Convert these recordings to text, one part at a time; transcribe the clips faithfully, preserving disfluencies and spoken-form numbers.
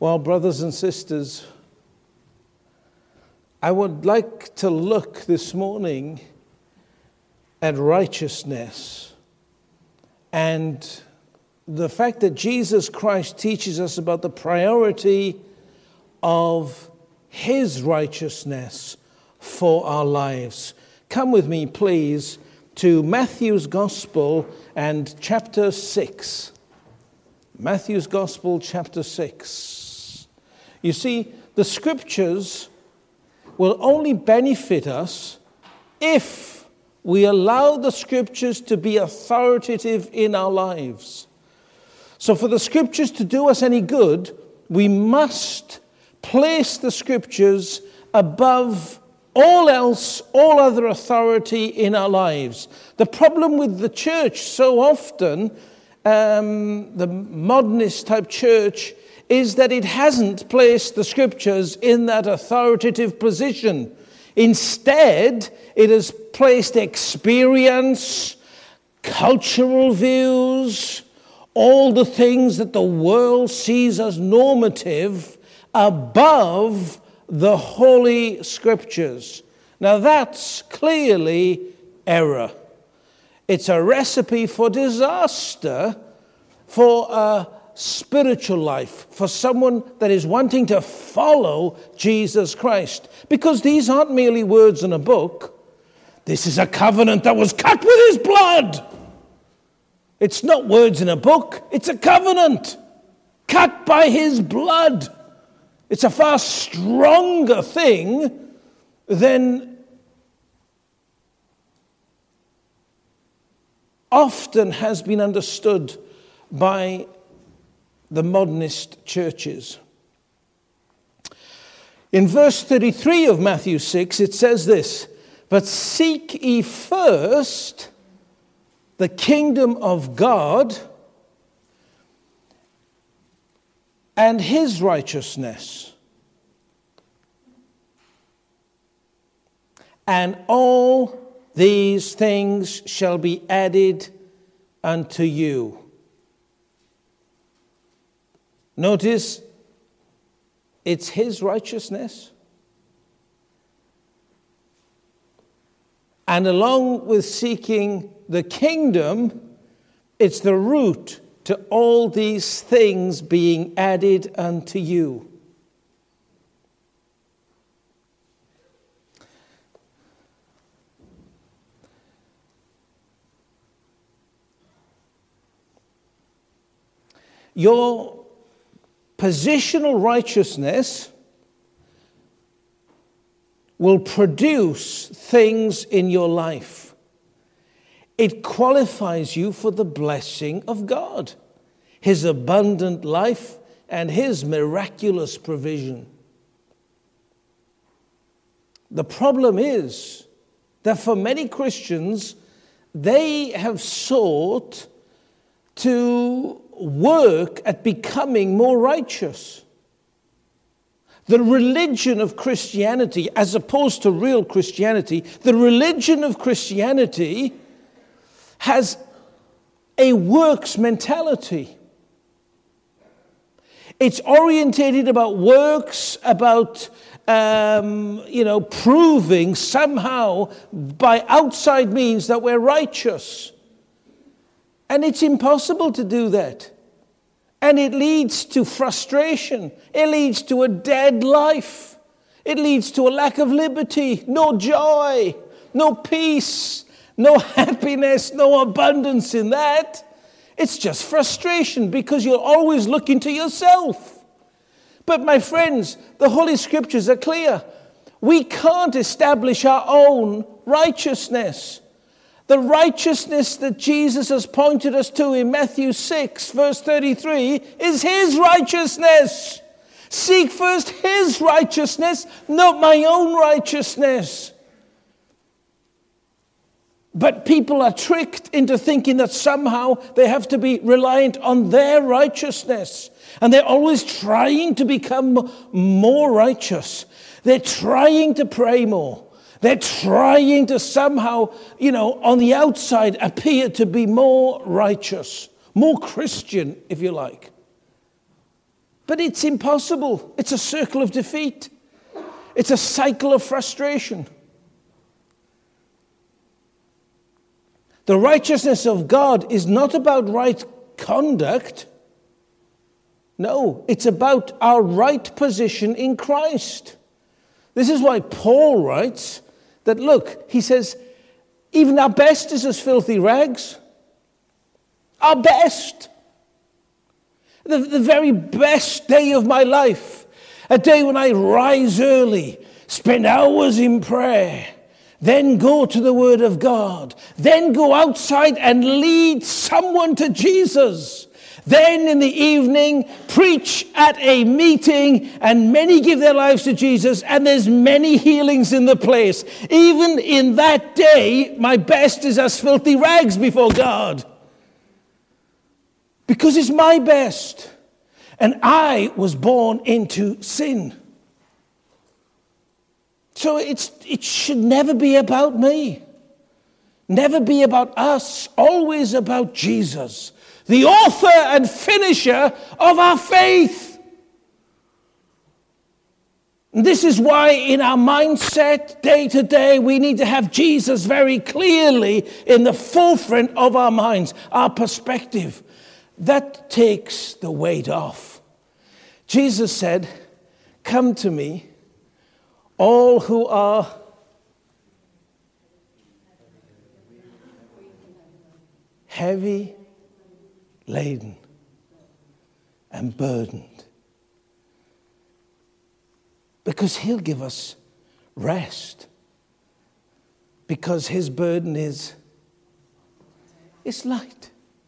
Well, brothers and sisters, I would like to look this morning at righteousness and the fact that Jesus Christ teaches us about the priority of his righteousness for our lives. Come with me, please, to Matthew's Gospel and chapter six. Matthew's Gospel, chapter six. You see, the scriptures will only benefit us if we allow the scriptures to be authoritative in our lives. So for the scriptures to do us any good, we must place the scriptures above all else, all other authority in our lives. The problem with the church so often, um, the modernist type church, is that it hasn't placed the scriptures in that authoritative position. Instead, it has placed experience, cultural views, all the things that the world sees as normative above the Holy Scriptures. Now that's clearly error. It's a recipe for disaster for a spiritual life, for someone that is wanting to follow Jesus Christ. Because these aren't merely words in a book. This is a covenant that was cut with his blood. It's not words in a book. It's a covenant cut by his blood. It's a far stronger thing than often has been understood by the modernist churches. In verse thirty-three of Matthew six, it says this, "But seek ye first the kingdom of God and his righteousness, and all these things shall be added unto you." Notice, it's his righteousness. And along with seeking the kingdom, it's the root to all these things being added unto you. Your positional righteousness will produce things in your life. It qualifies you for the blessing of God, his abundant life and his miraculous provision. The problem is that for many Christians, they have sought to work at becoming more righteous. The religion of Christianity, as opposed to real Christianity, the religion of Christianity has a works mentality. It's orientated about works, about um, you know, proving somehow by outside means that we're righteous. And it's impossible to do that. And it leads to frustration. It leads to a dead life. It leads to a lack of liberty, no joy, no peace, no happiness, no abundance in that. It's just frustration because you're always looking to yourself. But my friends, the Holy Scriptures are clear. We can't establish our own righteousness. The righteousness that Jesus has pointed us to in Matthew six, verse thirty-three, is his righteousness. Seek first his righteousness, not my own righteousness. But people are tricked into thinking that somehow they have to be reliant on their righteousness. And they're always trying to become more righteous. They're trying to pray more. They're trying to somehow, you know, on the outside appear to be more righteous, more Christian, if you like. But it's impossible. It's a circle of defeat. It's a cycle of frustration. The righteousness of God is not about right conduct. No, it's about our right position in Christ. This is why Paul writes that, look, he says, even our best is as filthy rags. Our best. The, the very best day of my life. A day when I rise early, spend hours in prayer, then go to the Word of God, then go outside and lead someone to Jesus. Then in the evening, preach at a meeting, and many give their lives to Jesus, and there's many healings in the place. Even in that day, my best is as filthy rags before God. Because it's my best. And I was born into sin. So it's it should never be about me. Never be about us. Always about Jesus, the author and finisher of our faith. And this is why in our mindset, day to day, we need to have Jesus very clearly in the forefront of our minds, our perspective. That takes the weight off. Jesus said, "Come to me, all who are heavy laden and burdened." Because he'll give us rest. Because his burden is, is light.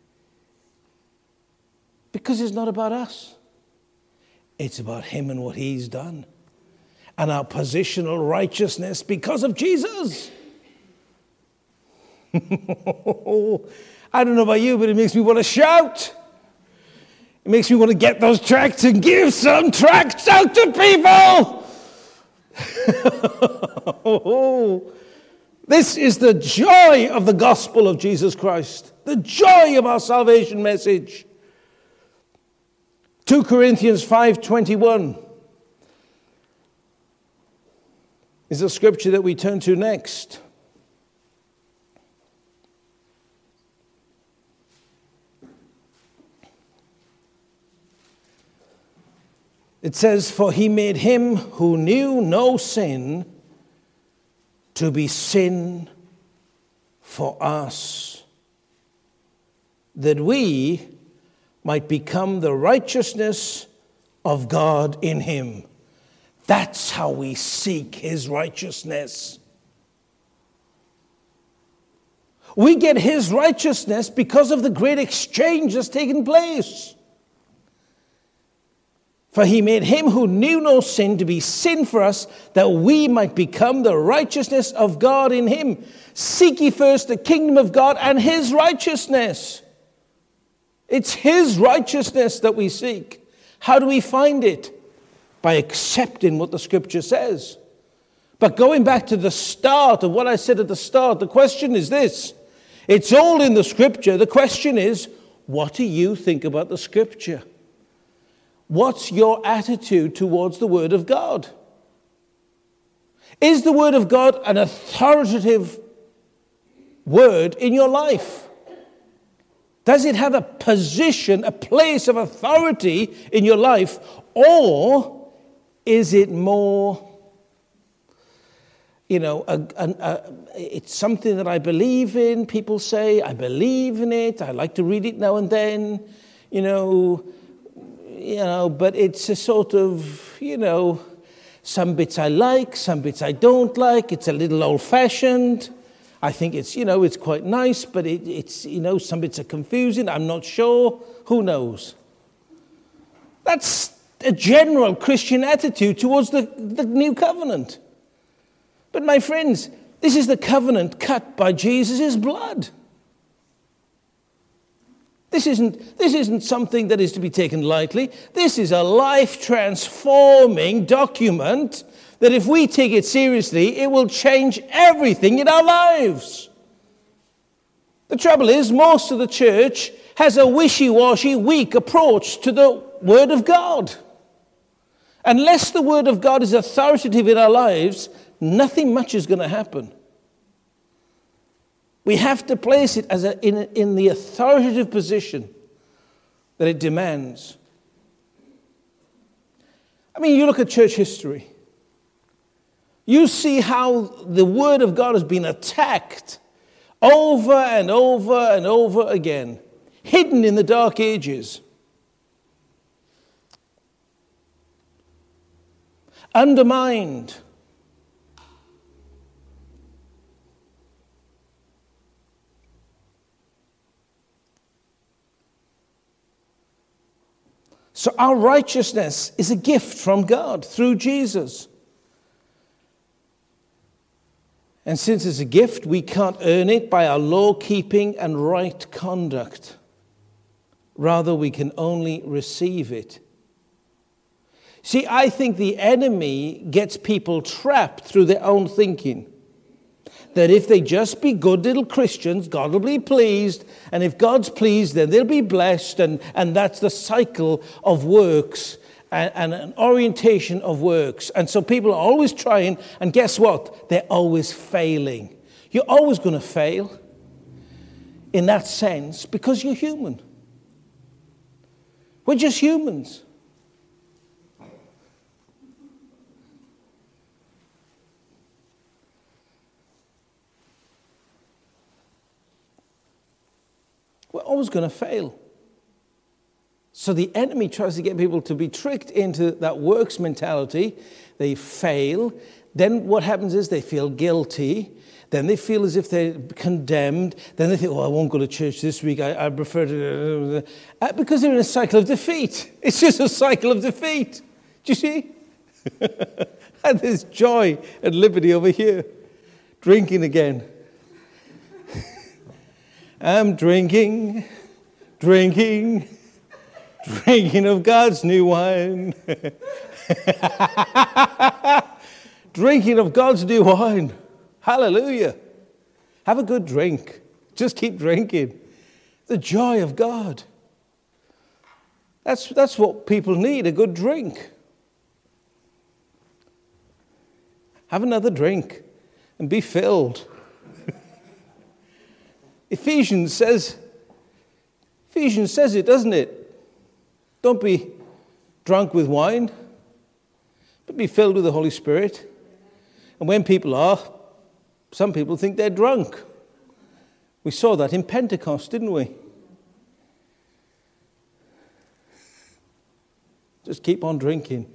Because it's not about us. It's about him and what he's done. And our positional righteousness because of Jesus. I don't know about you, but it makes me want to shout. It makes me want to get those tracts and give some tracts out to people. This is the joy of the gospel of Jesus Christ. The joy of our salvation message. Second Corinthians five twenty-one is the scripture that we turn to next. It says, "For he made him who knew no sin to be sin for us, that we might become the righteousness of God in him." That's how we seek his righteousness. We get his righteousness because of the great exchange that's taken place. For he made him who knew no sin to be sin for us, that we might become the righteousness of God in him. Seek ye first the kingdom of God and his righteousness. It's his righteousness that we seek. How do we find it? By accepting what the scripture says. But going back to the start of what I said at the start, the question is this. It's all in the scripture. The question is, what do you think about the scripture? What's your attitude towards the Word of God? Is the Word of God an authoritative word in your life? Does it have a position, a place of authority in your life? Or is it more, you know, a, a, a, it's something that I believe in. People say, I believe in it. I like to read it now and then, you know, you know, but it's a sort of, you know, some bits I like, some bits I don't like. It's a little old-fashioned. I think it's, you know, it's quite nice, but it, it's, you know, some bits are confusing. I'm not sure. Who knows? That's a general Christian attitude towards the, the new covenant. But my friends, this is the covenant cut by Jesus' blood. This isn't, this isn't something that is to be taken lightly. This is a life-transforming document that if we take it seriously, it will change everything in our lives. The trouble is, most of the church has a wishy-washy, weak approach to the Word of God. Unless the Word of God is authoritative in our lives, nothing much is going to happen. We have to place it as a, in, in the authoritative position that it demands. I mean, you look at church history. You see how the Word of God has been attacked over and over and over again, hidden in the dark ages, undermined. So our righteousness is a gift from God through Jesus. And since it's a gift, we can't earn it by our law-keeping and right conduct. Rather, we can only receive it. See, I think the enemy gets people trapped through their own thinking. That if they just be good little Christians, God will be pleased. And if God's pleased, then they'll be blessed. And, and that's the cycle of works and, and an orientation of works. And so people are always trying. And guess what? They're always failing. You're always going to fail in that sense because you're human. We're just humans. We're always going to fail. So the enemy tries to get people to be tricked into that works mentality. They fail. Then what happens is they feel guilty. Then they feel as if they're condemned. Then they think, oh, I won't go to church this week. I, I prefer to... Uh, because they're in a cycle of defeat. It's just a cycle of defeat. Do you see? And there's joy and liberty over here. Drinking again. I'm drinking, drinking, drinking of God's new wine. Drinking of God's new wine. Hallelujah. Have a good drink. Just keep drinking. The joy of God. That's, that's what people need, a good drink. Have another drink and be filled. Ephesians says, Ephesians says it, doesn't it? Don't be drunk with wine, but be filled with the Holy Spirit. And when people are, some people think they're drunk. We saw that in Pentecost, didn't we? Just keep on drinking.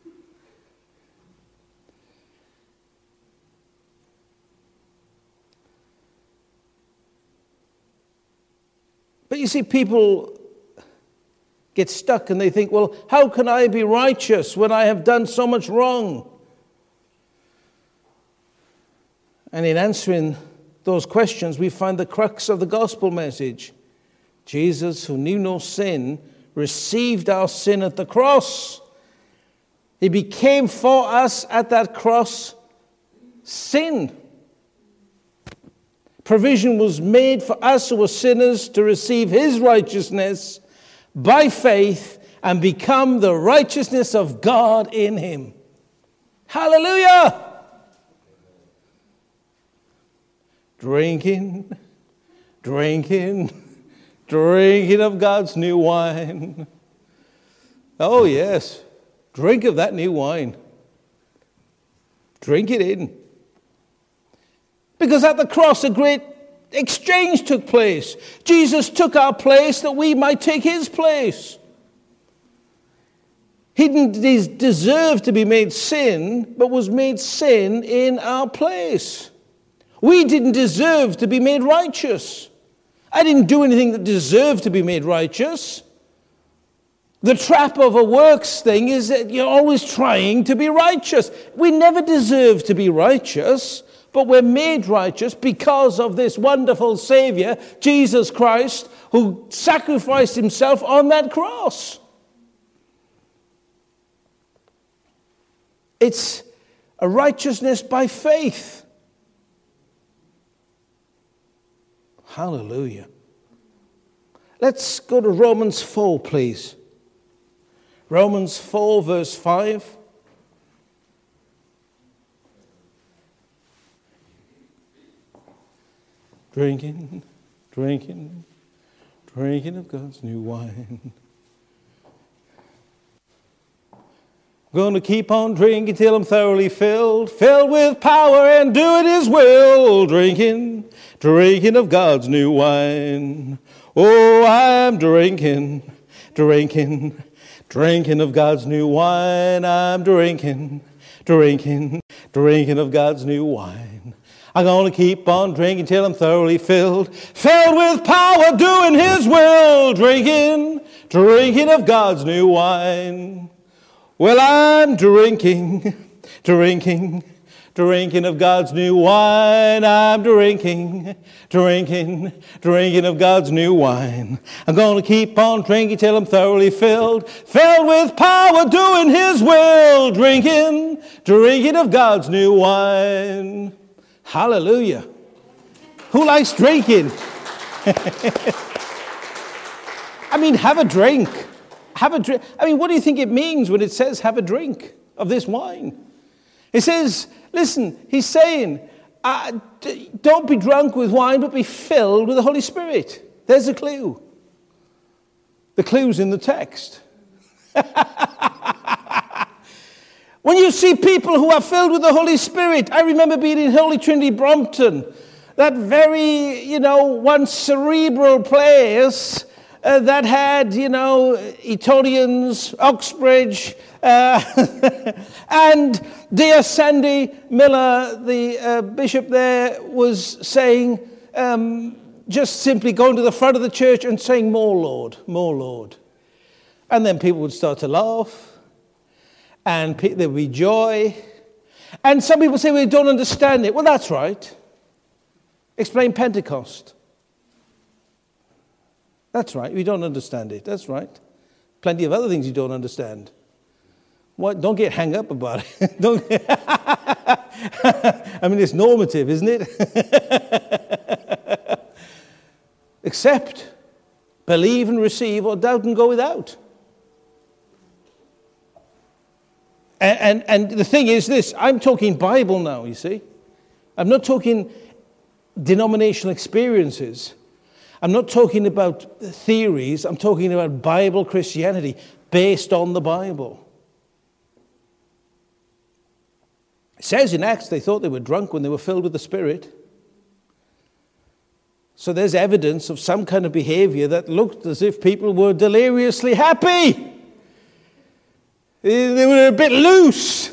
But you see, people get stuck and they think, well, how can I be righteous when I have done so much wrong? And in answering those questions, we find the crux of the gospel message. Jesus, who knew no sin, received our sin at the cross. He became for us at that cross sin. Provision was made for us who were sinners to receive his righteousness by faith and become the righteousness of God in him. Hallelujah! Drinking, drinking, drinking of God's new wine. Oh yes, drink of that new wine. Drink it in. Because at the cross, a great exchange took place. Jesus took our place that we might take his place. He didn't deserve to be made sin, but was made sin in our place. We didn't deserve to be made righteous. I didn't do anything that deserved to be made righteous. The trap of a works thing is that you're always trying to be righteous. We never deserve to be righteous. But we're made righteous because of this wonderful Savior, Jesus Christ, who sacrificed himself on that cross. It's a righteousness by faith. Hallelujah. Let's go to Romans four, please. Romans four, verse five. Drinking, drinking, drinking of God's new wine. Going to keep on drinking till I'm thoroughly filled, filled with power and doing His will. Drinking, drinking of God's new wine. Oh, I'm drinking, drinking, drinking of God's new wine. I'm drinking, drinking, drinking of God's new wine. I'm going to keep on drinking till I'm thoroughly filled, filled with power, doing His will. Drinking, drinking of God's new wine. Well, I'm drinking, drinking, drinking of God's new wine. I'm drinking, drinking, drinking of God's new wine. I'm going to keep on drinking till I'm thoroughly filled, filled with power, doing His will. Drinking, drinking of God's new wine. Hallelujah. Who likes drinking? I mean, have a drink. Have a drink. I mean, what do you think it means when it says have a drink of this wine? It says, listen, he's saying, uh, d- don't be drunk with wine, but be filled with the Holy Spirit. There's a clue. The clue's in the text. When you see people who are filled with the Holy Spirit, I remember being in Holy Trinity Brompton, that very, you know, once cerebral place uh, that had, you know, Etonians, Oxbridge, uh, and dear Sandy Miller, the uh, bishop there, was saying, um, just simply going to the front of the church and saying, more Lord, more Lord. And then people would start to laugh. And there would be joy. And some people say, we don't understand it. Well, that's right. Explain Pentecost. That's right. We don't understand it. That's right. Plenty of other things you don't understand. What? Don't get hung up about it. Don't get I mean, it's normative, isn't it? Accept, believe and receive, or doubt and go without. And, and, and the thing is this, I'm talking Bible now, you see. I'm not talking denominational experiences. I'm not talking about theories. I'm talking about Bible Christianity based on the Bible. It says in Acts they thought they were drunk when they were filled with the Spirit. So there's evidence of some kind of behavior that looked as if people were deliriously happy. They were a bit loose.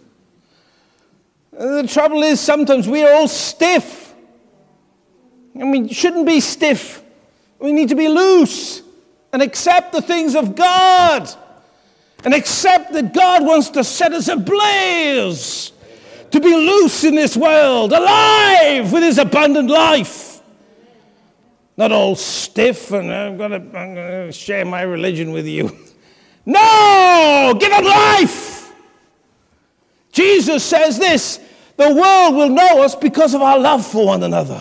The trouble is sometimes we are all stiff. I mean, shouldn't be stiff. We need to be loose and accept the things of God and accept that God wants to set us ablaze, to be loose in this world, alive with His abundant life. Not all stiff and I'm going to, I'm going to share my religion with you. No! Give them life! Jesus says this, the world will know us because of our love for one another.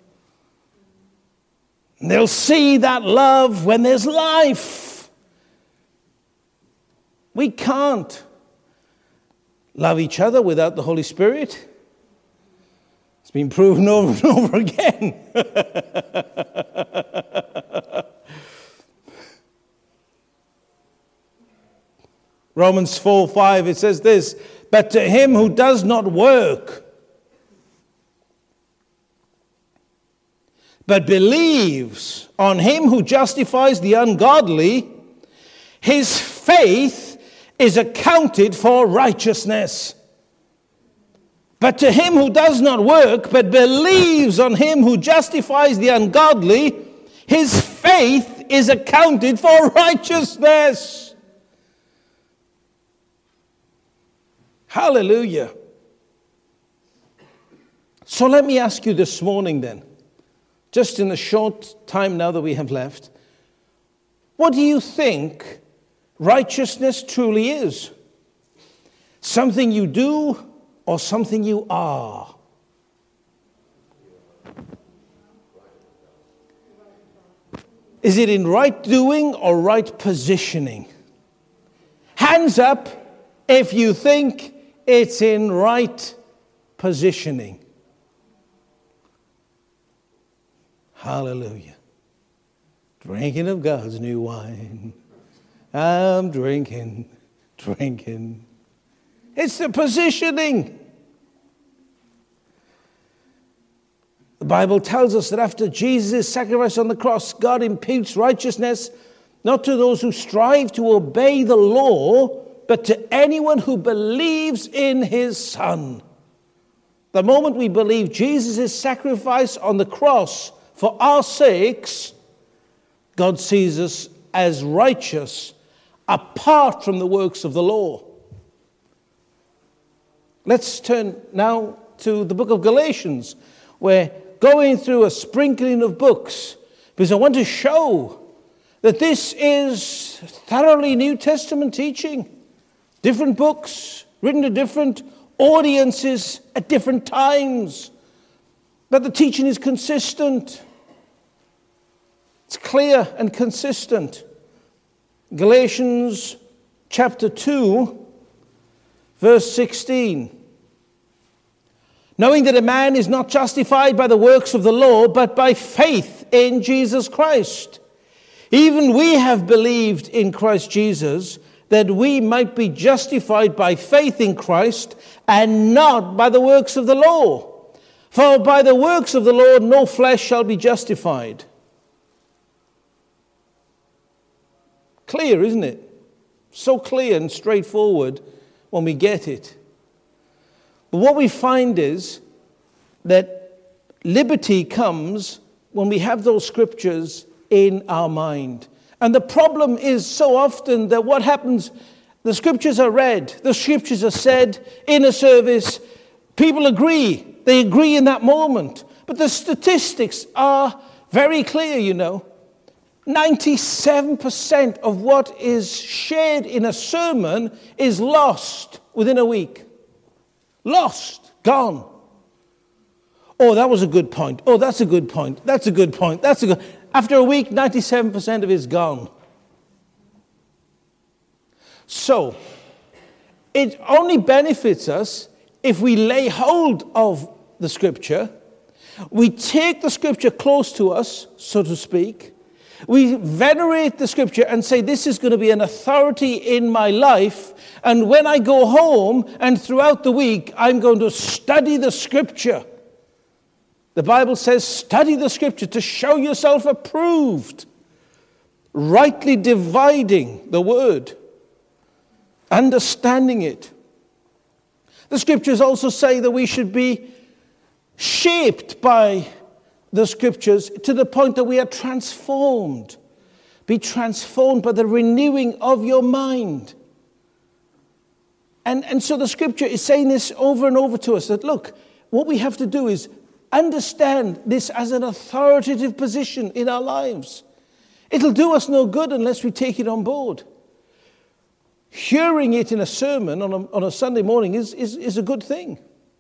And they'll see that love when there's life. We can't love each other without the Holy Spirit. It's been proven over and over again. Romans four five, it says this, but to him who does not work, but believes on Him who justifies the ungodly, his faith is accounted for righteousness. But to him who does not work, but believes on Him who justifies the ungodly, his faith is accounted for righteousness. Hallelujah. So let me ask you this morning then, just in the short time now that we have left, what do you think righteousness truly is? Something you do or something you are? Is it in right doing or right positioning? Hands up if you think it's in right positioning. Hallelujah. Drinking of God's new wine. I'm drinking, drinking. It's the positioning. The Bible tells us that after Jesus' sacrifice on the cross, God imputes righteousness not to those who strive to obey the law, but to anyone who believes in his Son. The moment we believe Jesus' sacrifice on the cross for our sakes, God sees us as righteous apart from the works of the law. Let's turn now to the book of Galatians. We're going through a sprinkling of books because I want to show that this is thoroughly New Testament teaching. Different books, written to different audiences at different times. But the teaching is consistent. It's clear and consistent. Galatians chapter two, verse sixteen. Knowing that a man is not justified by the works of the law, but by faith in Jesus Christ. Even we have believed in Christ Jesus, that we might be justified by faith in Christ, and not by the works of the law. For by the works of the law no flesh shall be justified. Clear, isn't it? So clear and straightforward when we get it. But what we find is that liberty comes when we have those scriptures in our mind. And the problem is so often that what happens, the scriptures are read, the scriptures are said in a service, people agree, they agree in that moment. But the statistics are very clear, you know. ninety-seven percent of what is shared in a sermon is lost within a week. Lost, gone. Oh, that was a good point. Oh, that's a good point. That's a good point. That's a good. After a week, ninety-seven percent of it is gone. So, it only benefits us if we lay hold of the scripture, we take the scripture close to us, so to speak, we venerate the scripture and say, this is going to be an authority in my life, and when I go home and throughout the week, I'm going to study the scripture. The Bible says, study the scripture to show yourself approved, rightly dividing the word, understanding it. The scriptures also say that we should be shaped by the scriptures to the point that we are transformed. Be transformed by the renewing of your mind. And, and so the scripture is saying this over and over to us, that look, what we have to do is understand this as an authoritative position in our lives. It'll do us no good unless we take it on board. Hearing it in a sermon on a, on a Sunday morning is, is, is a good thing.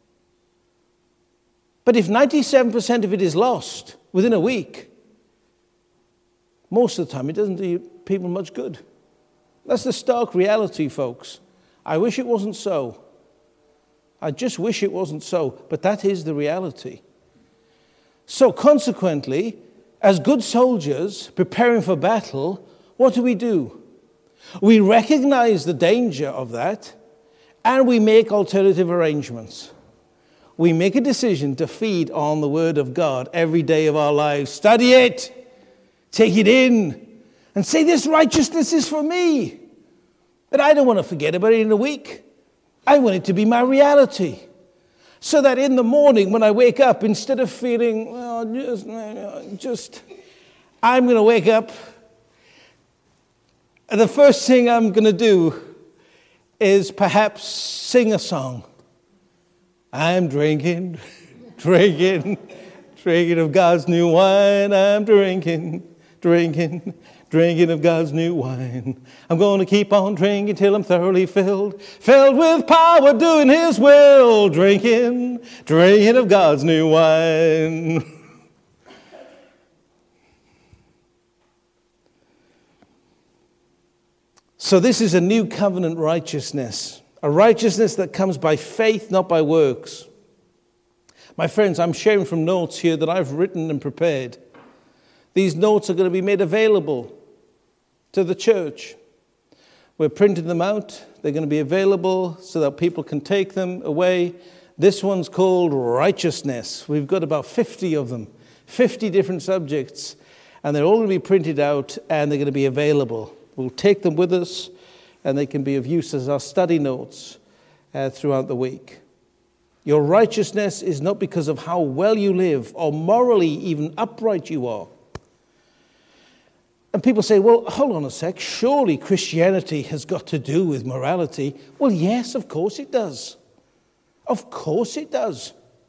But if ninety-seven percent of it is lost within a week, most of the time it doesn't do people much good. That's the stark reality, folks. I wish it wasn't so. I just wish it wasn't so, but that is the reality. So consequently, as good soldiers preparing for battle, what do we do? We recognize the danger of that, and we make alternative arrangements. We make a decision to feed on the Word of God every day of our lives. Study it, take it in, and say, this righteousness is for me. But I don't want to forget about it in a week. I want it to be my reality. So that in the morning when I wake up, instead of feeling, well, just, just I'm going to wake up, and the first thing I'm going to do is perhaps sing a song. I'm drinking, drinking, drinking of God's new wine. I'm drinking, drinking, drinking of God's new wine. I'm going to keep on drinking till I'm thoroughly filled, filled with power doing His will. Drinking, drinking of God's new wine. So this is a new covenant righteousness, a righteousness that comes by faith, not by works. My friends, I'm sharing from notes here that I've written and prepared. These notes are going to be made available to the church. We're printing them out. They're going to be available so that people can take them away. This one's called Righteousness. We've got about fifty of them, fifty different subjects, and they're all going to be printed out and they're going to be available. We'll take them with us and they can be of use as our study notes uh, throughout the week. Your righteousness is not because of how well you live or morally even upright you are. And people say, well, hold on a sec, surely Christianity has got to do with morality. Well, yes, of course it does. Of course it does.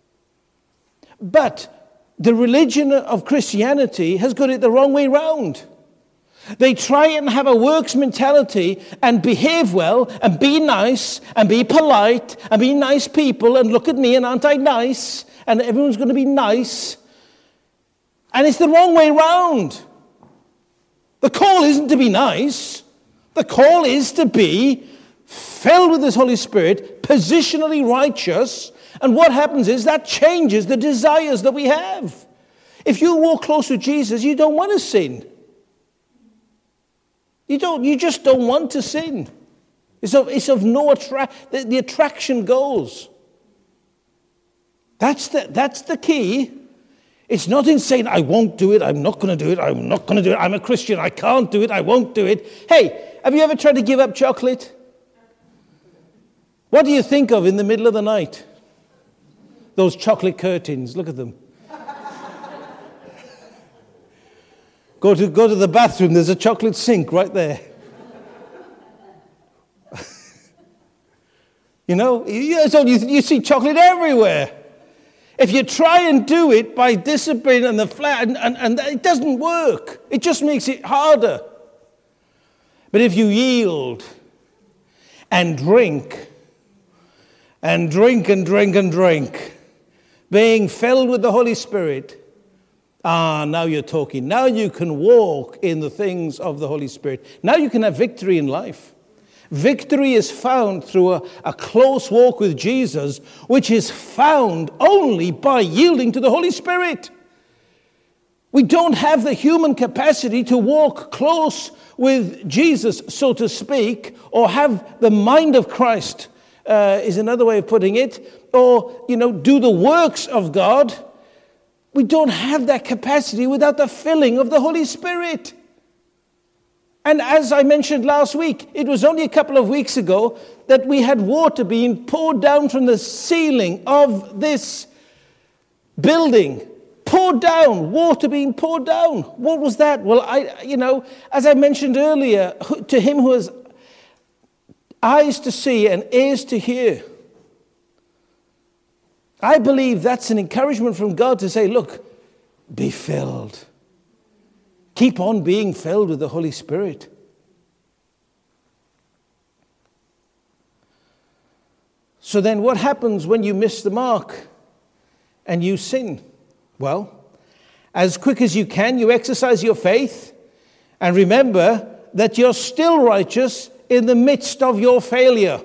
But the religion of Christianity has got it the wrong way round. They try and have a works mentality and behave well and be nice and be polite and be nice people and look at me and aren't I nice? And everyone's going to be nice. And it's the wrong way round. The call isn't to be nice. The call is to be filled with this Holy Spirit, positionally righteous. And what happens is that changes the desires that we have. If you walk close to Jesus, you don't want to sin. You don't. You just don't want to sin. It's of, it's of no attract. The, the attraction goes. That's the, that's the key. It's not in saying, I won't do it, I'm not going to do it, I'm not going to do it, I'm a Christian, I can't do it, I won't do it. Hey, have you ever tried to give up chocolate? What do you think of in the middle of the night? Those chocolate curtains, look at them. go to go to the bathroom, there's a chocolate sink right there. you know, you, so you, you see chocolate everywhere. If you try and do it by discipline and the flat, and, and, and it doesn't work. It just makes it harder. But if you yield and drink, and drink and drink and drink, being filled with the Holy Spirit, ah, now you're talking. Now you can walk in the things of the Holy Spirit. Now you can have victory in life. Victory is found through a, a close walk with Jesus, which is found only by yielding to the Holy Spirit. We don't have the human capacity to walk close with Jesus, so to speak, or have the mind of Christ, uh, is another way of putting it, or, you know, do the works of God. We don't have that capacity without the filling of the Holy Spirit. And as I mentioned last week, it was only a couple of weeks ago that we had water being poured down from the ceiling of this building. Poured down, water being poured down. What was that? Well, I, you know, as I mentioned earlier, to him who has eyes to see and ears to hear. I believe that's an encouragement from God to say, look, be filled. Keep on being filled with the Holy Spirit. So then what happens when you miss the mark and you sin? Well, as quick as you can, you exercise your faith and remember that you're still righteous in the midst of your failure.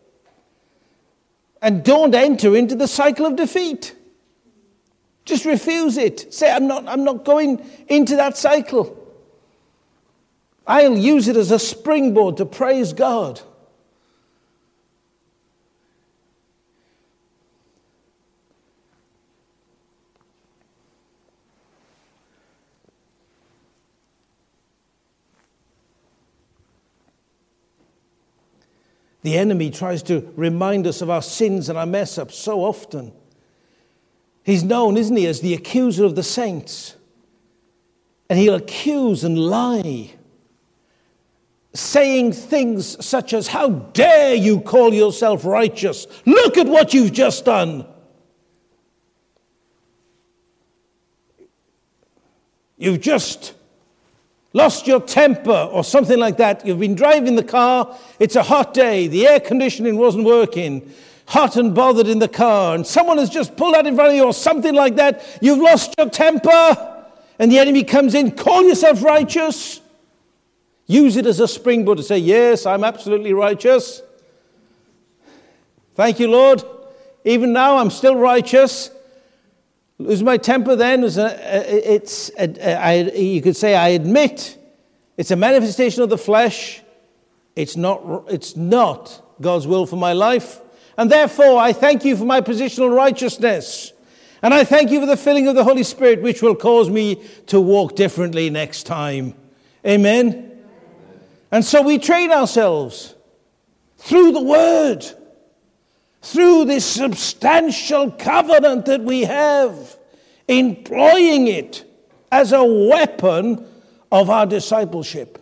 And don't enter into the cycle of defeat. Just refuse it. Say, I'm not, I'm not going into that cycle. I'll use it as a springboard to praise God. The enemy tries to remind us of our sins and our mess-ups so often. He's known, isn't he, as the accuser of the saints. And he'll accuse and lie, saying things such as, how dare you call yourself righteous? Look at what you've just done. You've just lost your temper or something like that. You've been driving the car. It's a hot day. The air conditioning wasn't working. Hot and bothered in the car. And someone has just pulled out in front of you or something like that. You've lost your temper. And the enemy comes in. Call yourself righteous. Use it as a springboard to say, yes, I'm absolutely righteous. Thank you, Lord. Even now, I'm still righteous. Lose my temper then, is a, it's, a, I, you could say, I admit it's a manifestation of the flesh. It's not, it's not God's will for my life. And therefore, I thank you for my positional righteousness. And I thank you for the filling of the Holy Spirit, which will cause me to walk differently next time. Amen? Amen. And so we train ourselves through the Word, through this substantial covenant that we have, employing it as a weapon of our discipleship.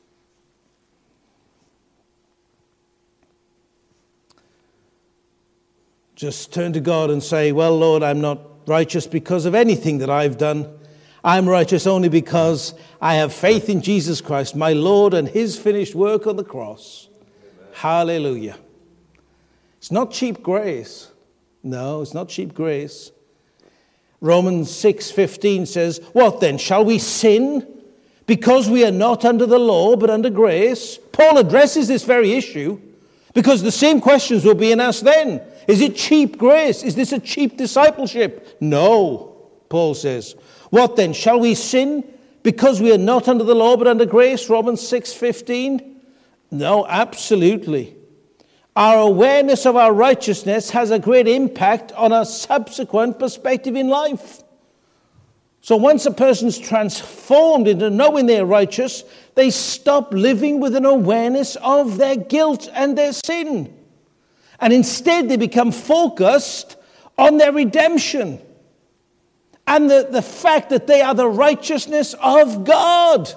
Just turn to God and say, well, Lord, I'm not righteous because of anything that I've done. I'm righteous only because I have faith in Jesus Christ, my Lord, and his finished work on the cross. Amen. Hallelujah. It's not cheap grace. No, it's not cheap grace. Romans six fifteen says, what then? Shall we sin because we are not under the law but under grace? Paul addresses this very issue because the same questions were being asked then. Is it cheap grace? Is this a cheap discipleship? No, Paul says. What then? Shall we sin because we are not under the law but under grace? Romans six fifteen. No, absolutely. Our awareness of our righteousness has a great impact on our subsequent perspective in life. So once a person's transformed into knowing they're righteous, they stop living with an awareness of their guilt and their sin. And instead they become focused on their redemption and the, the fact that they are the righteousness of God.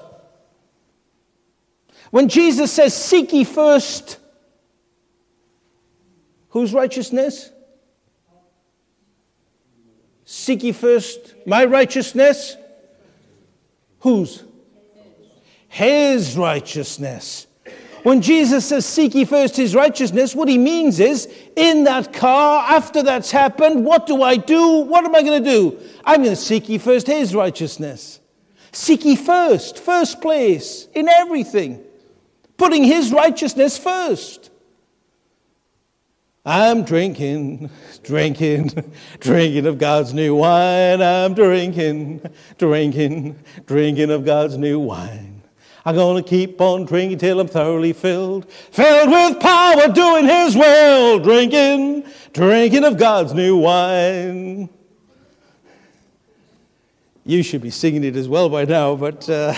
When Jesus says, seek ye first, whose righteousness? Seek ye first my righteousness. Whose? His righteousness. When Jesus says, seek ye first his righteousness, what he means is, in that car, after that's happened, what do I do? What am I going to do? I'm going to seek ye first his righteousness. Seek ye first, first place, in everything. Putting his righteousness first. I'm drinking, drinking, drinking of God's new wine. I'm drinking, drinking, drinking of God's new wine. I'm going to keep on drinking till I'm thoroughly filled. Filled with power, doing his will. Drinking, drinking of God's new wine. You should be singing it as well by now, but... Uh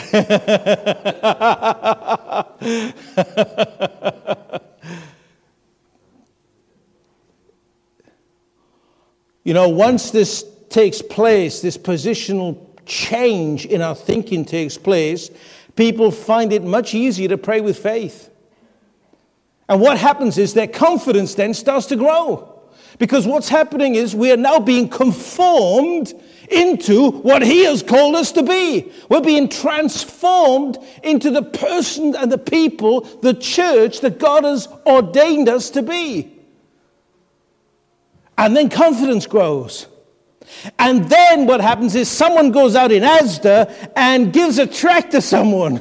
You know, once this takes place, this positional change in our thinking takes place, people find it much easier to pray with faith. And what happens is their confidence then starts to grow. Because what's happening is we are now being conformed into what he has called us to be. We're being transformed into the person and the people, the church that God has ordained us to be. And then confidence grows. And then what happens is someone goes out in Asda and gives a tract to someone.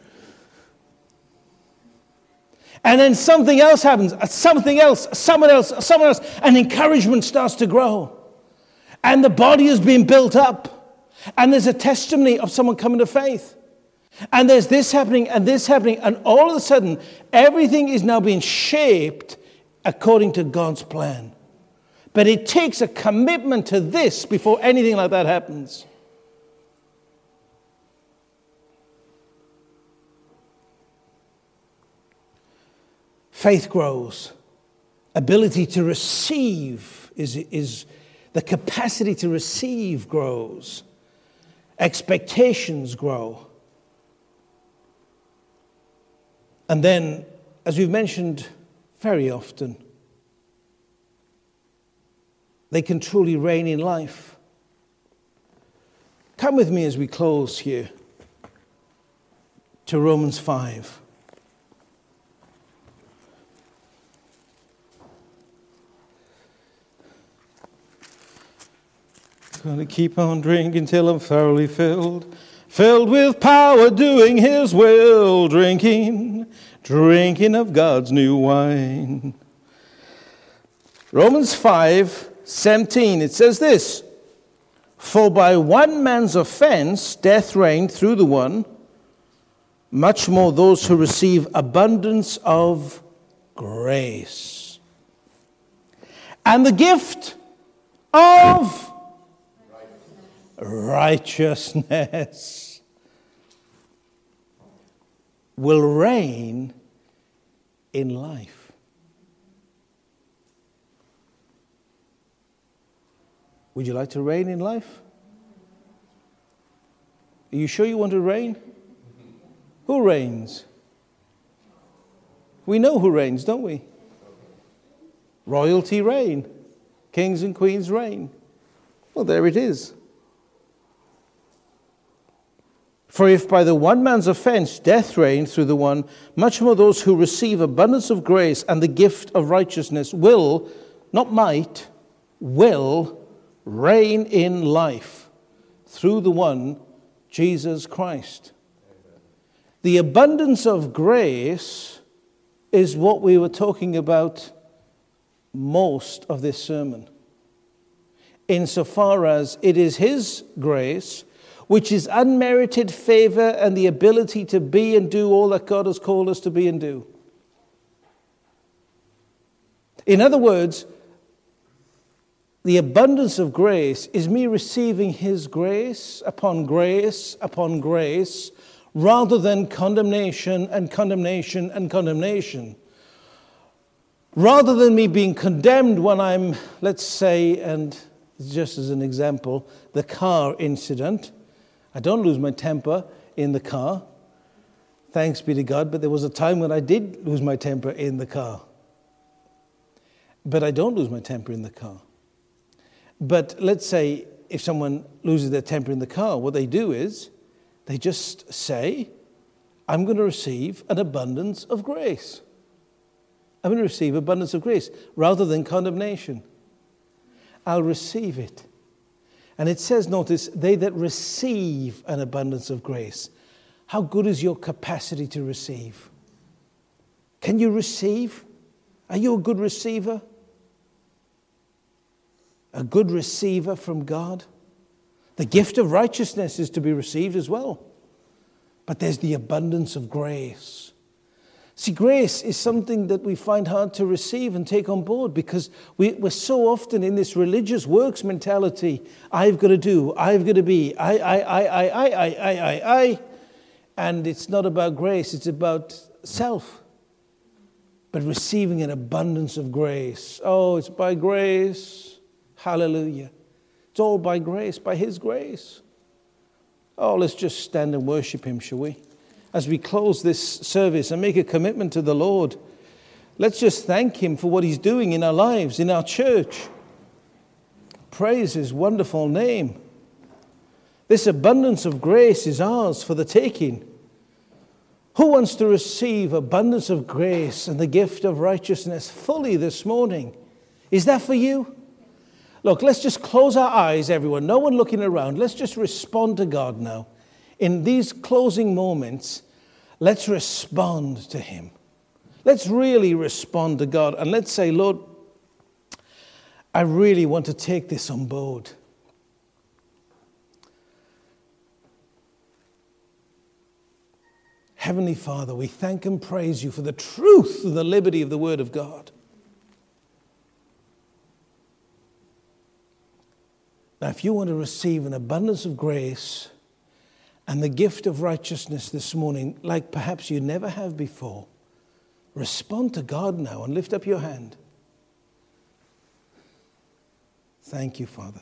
And then something else happens, something else, someone else, someone else, and encouragement starts to grow. And the body is being built up. And there's a testimony of someone coming to faith. And there's this happening and this happening. And all of a sudden, everything is now being shaped according to God's plan. But it takes a commitment to this before anything like that happens. Faith grows. Ability to receive is, is the capacity to receive grows. Expectations grow. And then, as we've mentioned very often, they can truly reign in life. Come with me as we close here to Romans five. I'm going to keep on drinking till I'm thoroughly filled. Filled with power, doing his will. Drinking, drinking of God's new wine. Romans five seventeen, it says this, For by one man's offense death reigned through the one, much more those who receive abundance of grace. And the gift of righteousness will reign in life. Would you like to reign in life? Are you sure you want to reign? Who reigns? We know who reigns, don't we? Royalty reign. Kings and queens reign. Well, there it is. For if by the one man's offense death reigned through the one, much more those who receive abundance of grace and the gift of righteousness will, not might, will reign in life through the one, Jesus Christ. Amen. The abundance of grace is what we were talking about most of this sermon, insofar as it is His grace, which is unmerited favor and the ability to be and do all that God has called us to be and do. In other words, the abundance of grace is me receiving His grace upon grace upon grace, rather than condemnation and condemnation and condemnation. Rather than me being condemned when I'm, let's say, and just as an example, the car incident. I don't lose my temper in the car. Thanks be to God, but there was a time when I did lose my temper in the car. But I don't lose my temper in the car. But let's say if someone loses their temper in the car, what they do is they just say, I'm going to receive an abundance of grace. I'm going to receive abundance of grace rather than condemnation. I'll receive it. And it says, notice, they that receive an abundance of grace. How good is your capacity to receive? Can you receive? Are you a good receiver? A good receiver from God? The gift of righteousness is to be received as well. But there's the abundance of grace. See, grace is something that we find hard to receive and take on board because we, we're so often in this religious works mentality. I've got to do, I've got to be, I, I, I, I, I, I, I, I, I. And it's not about grace, it's about self. But receiving an abundance of grace. Oh, it's by grace. Hallelujah. It's all by grace, by His grace. Oh, let's just stand and worship Him, shall we? As we close this service and make a commitment to the Lord, let's just thank Him for what He's doing in our lives, in our church. Praise His wonderful name. This abundance of grace is ours for the taking. Who wants to receive abundance of grace and the gift of righteousness fully this morning? Is that for you? Look, let's just close our eyes, everyone. No one looking around. Let's just respond to God now. In these closing moments, let's respond to Him. Let's really respond to God. And let's say, Lord, I really want to take this on board. Heavenly Father, we thank and praise You for the truth and the liberty of the Word of God. Now, if you want to receive an abundance of grace and the gift of righteousness this morning, like perhaps you never have before, respond to God now and lift up your hand. Thank You, Father.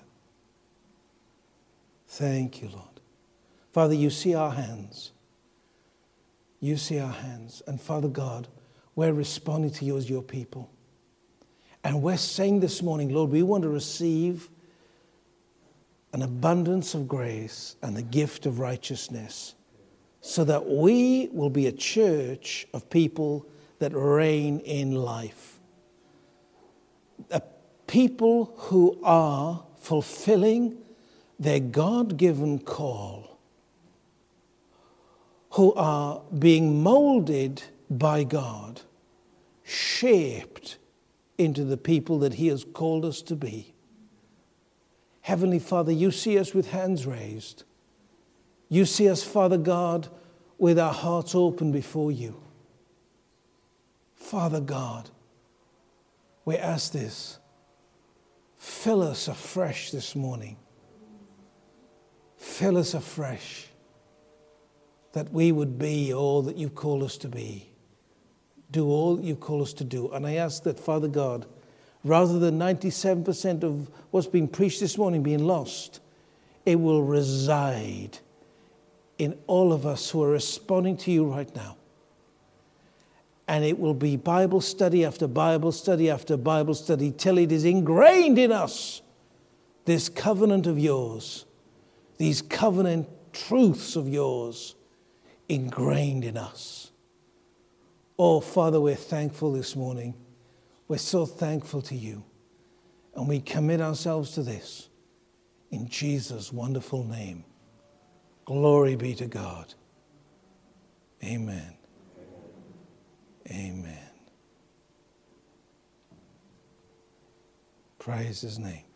Thank You, Lord. Father, You see our hands. You see our hands. And Father God, we're responding to You as Your people. And we're saying this morning, Lord, we want to receive an abundance of grace and the gift of righteousness so that we will be a church of people that reign in life. A people who are fulfilling their God-given call, who are being molded by God, shaped into the people that He has called us to be. Heavenly Father, you see us with hands raised. You see us, Father God, with our hearts open before you. Father God, we ask this. Fill us afresh this morning. Fill us afresh, that we would be all that you've called us to be. Do all that you've called us to do. And I ask that, Father God, rather than ninety-seven percent of what's being preached this morning being lost, it will reside in all of us who are responding to you right now. And it will be Bible study after Bible study after Bible study till it is ingrained in us, this covenant of yours, these covenant truths of yours ingrained in us. Oh, Father, we're thankful this morning. We're so thankful to you. And we commit ourselves to this in Jesus' wonderful name. Glory be to God. Amen. Amen. Praise his name.